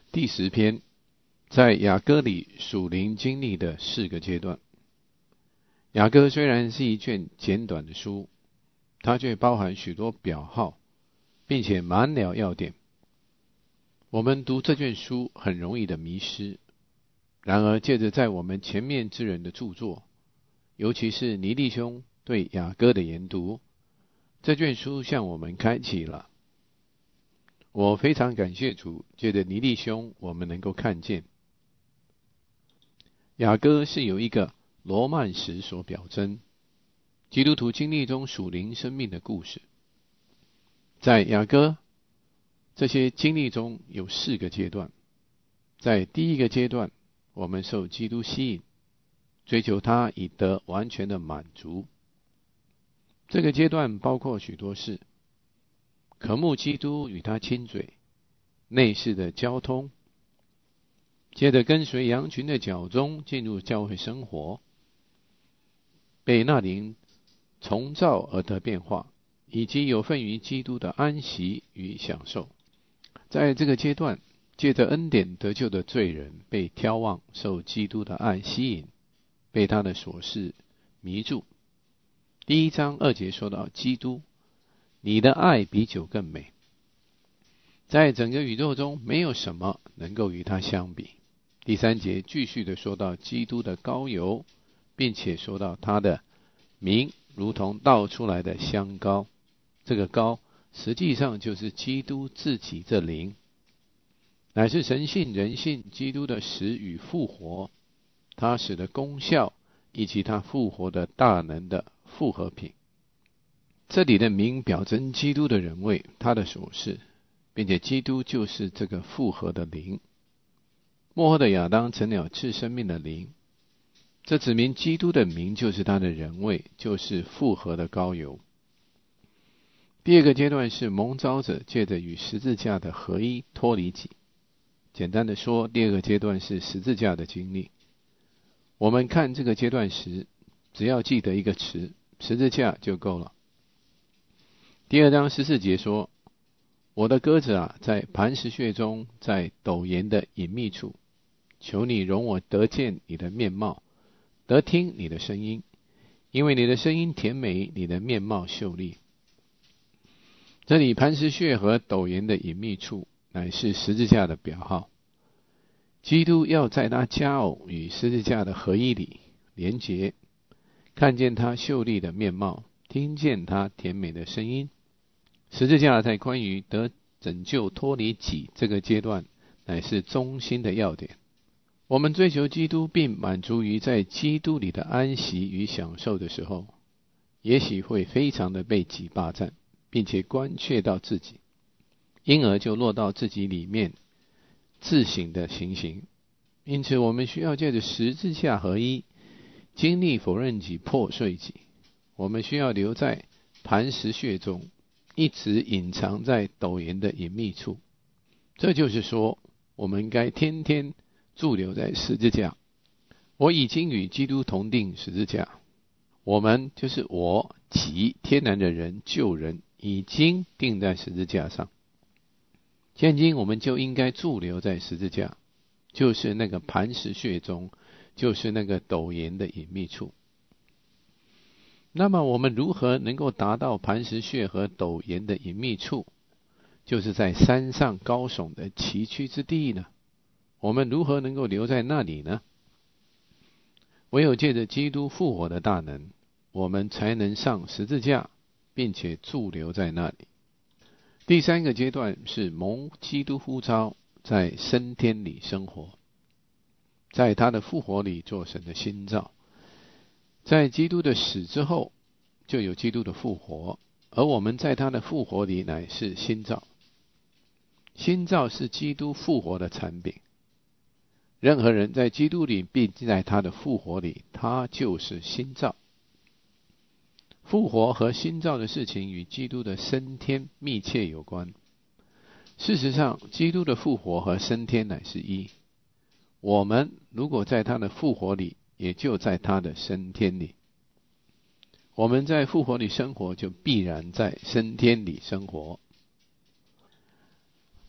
第10篇，在雅歌里属灵经历的4个阶段。雅歌虽然是一卷简短的书，它却包含许多表号，并且满了要点。我们读这卷书很容易的迷失，然而借着在我们前面之人的著作，尤其是尼利兄对雅歌的研读，这卷书向我们开启了。我非常感谢主，借着尼利兄，我们能够看见雅歌是由一个罗曼史所表征，基督徒经历中属灵生命的故事。在雅歌这些经历中有4个阶段。在第一个阶段，我们受基督吸引，追求他以得完全的满足。这个阶段包括许多事：渴慕基督与他亲嘴，内室的交通，接着跟随羊群的脚踪进入教会生活，被那灵重造而得变化，以及有份于基督的安息与享受。在这个阶段，借着恩典得救的罪人被挑望，受基督的爱吸引，被他的所事迷住。第1章2节说到基督，你的爱比酒更美。在整个宇宙中，没有什么能够与他相比。第3节继续的说到基督的膏油，并且说到他的名如同倒出来的香膏。这个膏实际上就是基督自己这灵，乃是神性人性基督的死与复活，他死的功效以及他复活的大能的复合品。这里的名表征基督的人位，他的所事，并且基督就是这个复合的灵。末后的亚当成了赐生命的灵，这指明基督的名就是他的人位，就是复合的膏油。第2个阶段是蒙召者借着与十字架的合一脱离己。简单的说，第2个阶段是十字架的经历。我们看这个阶段时，只要记得一个词，十字架就够了。第2章14节说，我的鸽子啊，在磐石穴中，在陡岩的隐秘处，求你容我得见你的面貌，得听你的声音，因为你的声音甜美，你的面貌秀丽。这里磐石穴和陡岩的隐秘处乃是十字架的表号。基督要在他佳偶与十字架的合一里连结，看见他秀丽的面貌，听见他甜美的声音。十字架在关于得拯救脱离己这个阶段乃是中心的要点。我们追求基督并满足于在基督里的安息与享受的时候，也许会非常的被己霸占，并且关切到自己，因而就落到自己里面自省的情形。因此我们需要借着十字架合一，经历否认己、破碎己。我们需要留在磐石穴中，一直隐藏在陡岩的隐秘处。这就是说，我们该天天驻留在十字架。我已经与基督同定十字架。我们就是我及天然的人旧人已经钉在十字架上。现今我们就应该驻留在十字架，就是那个磐石穴中，就是那个陡岩的隐秘处。那么我们如何能够达到磐石穴和陡岩的隐秘处？就是在山上高耸的崎岖之地呢？我们如何能够留在那里呢？唯有借着基督复活的大能，我们才能上十字架，并且驻留在那里。第3个阶段是蒙基督呼召，在升天里生活，在他的复活里做神的新造。在基督的死之后，就有基督的复活，而我们在他的复活里乃是新造。新造是基督复活的产品。任何人在基督里，并在他的复活里，他就是新造。复活和新造的事情与基督的升天密切有关。事实上，基督的复活和升天乃是一。我们如果在他的复活里，也就在他的升天里。我们在复活里生活，就必然在升天里生活。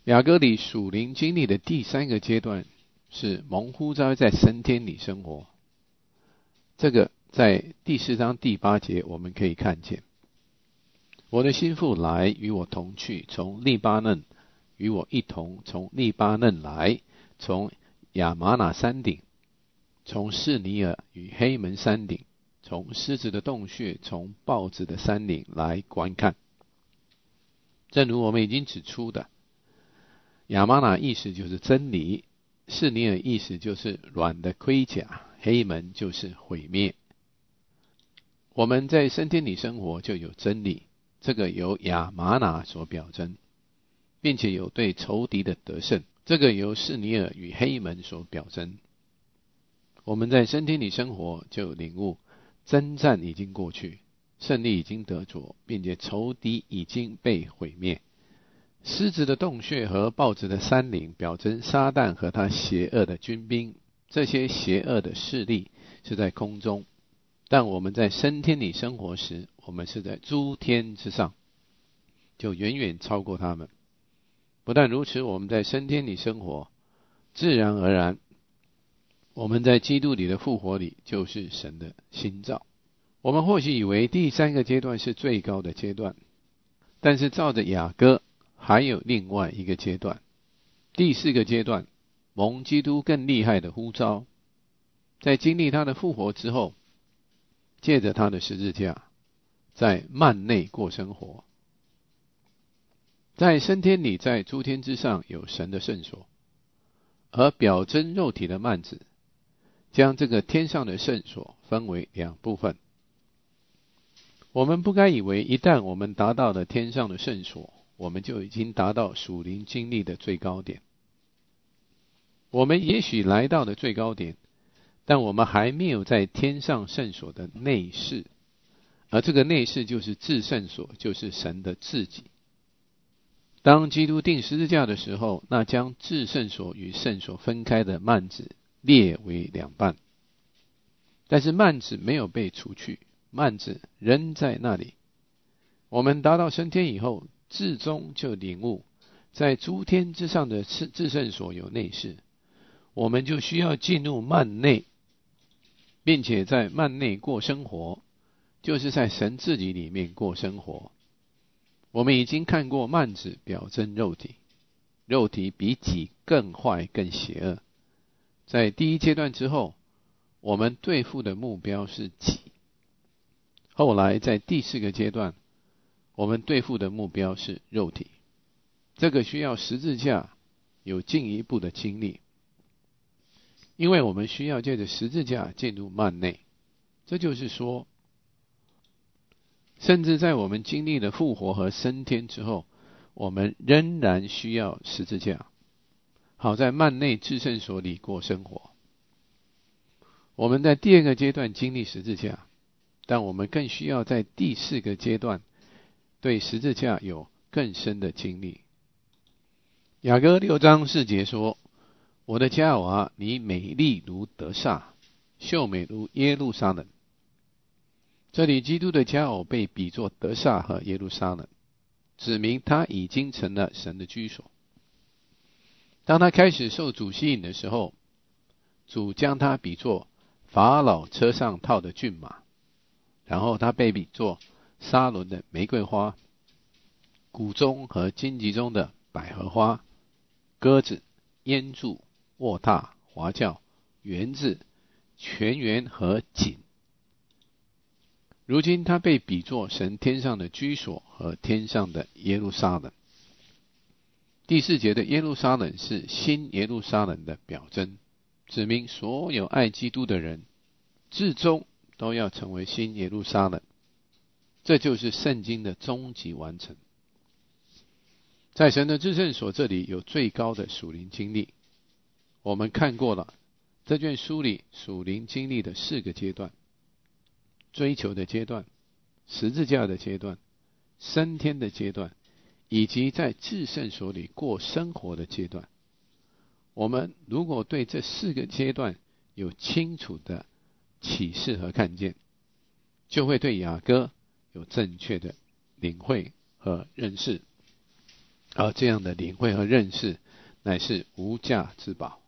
雅歌里属灵经历的第三个阶段是蒙呼召在升天里生活，这个在第4章第8节我们可以看见。我的心腹来与我同去，从利巴嫩与我一同从利巴嫩来，从亚玛拿山顶，从示尼尔与黑门山顶，从狮子的洞穴，从豹子的山岭来观看。正如我们已经指出的，亚玛拿意思就是真理，示尼尔意思就是软的盔甲，黑门就是毁灭。我们在升天里生活就有真理，这个由亚玛拿所表征，并且有对仇敌的得胜，这个由示尼尔与黑门所表征。我们在升天里生活就有领悟，征战已经过去，胜利已经得着，并且仇敌已经被毁灭。狮子的洞穴和豹子的山岭表征撒旦和他邪恶的军兵，这些邪恶的势力是在空中，但我们在升天里生活时，我们是在诸天之上，就远远超过他们。不但如此，我们在升天里生活，自然而然我们在基督里的复活里就是神的新造。我们或许以为第三个阶段是最高的阶段，但是照着雅歌还有另外一个阶段，第4个阶段，蒙基督更厉害的呼召，在经历他的复活之后，借着他的十字架，在幔内过生活。在升天里，在诸天之上有神的圣所，而表征肉体的幔子将这个天上的圣所分为2部分。我们不该以为一旦我们达到了天上的圣所，我们就已经达到属灵经历的最高点。我们也许来到了最高点，但我们还没有在天上圣所的内室，而这个内室就是至圣所，就是神的自己。当基督钉十字架的时候，那将至圣所与圣所分开的幔子裂为2半，但是幔子没有被除去，幔子仍在那里。我们达到升天以后，至终就领悟，在诸天之上的至圣所有内室，我们就需要进入幔内，并且在幔内过生活，就是在神自己里面过生活。我们已经看过幔子表征肉体，肉体比己更坏更邪恶。在第1阶段之后，我们对付的目标是己。后来在第4个阶段，我们对付的目标是肉体。这个需要十字架有进一步的经历，因为我们需要借着十字架进入幔内。这就是说，甚至在我们经历了复活和升天之后，我们仍然需要十字架，好在幔内至圣所里过生活。我们在第2个阶段经历十字架，但我们更需要在第4个阶段对十字架有更深的经历。雅歌6章4节说，我的佳偶啊，你美丽如得撒，秀美如耶路撒冷。这里基督的佳偶被比作得撒和耶路撒冷，指明他已经成了神的居所。当他开始受主吸引的时候，主将他比作法老车上套的骏马，然后他被比作沙伦的玫瑰花，谷中和荆棘中的百合花，鸽子、烟柱、卧榻、华轎、园子、泉源和井。如今他被比作神天上的居所和天上的耶路撒冷。第4节的耶路撒冷是新耶路撒冷的表征，指明所有爱基督的人至终都要成为新耶路撒冷。这就是圣经的终极完成。在神的至圣所这里有最高的属灵经历。我们看过了这卷书里属灵经历的4个阶段：追求的阶段、十字架的阶段、升天的阶段，以及在至圣所里过生活的阶段。我们如果对这4个阶段有清楚的启示和看见，就会对雅歌有正确的领会和认识。 而这样的领会和认识，乃是无价之宝。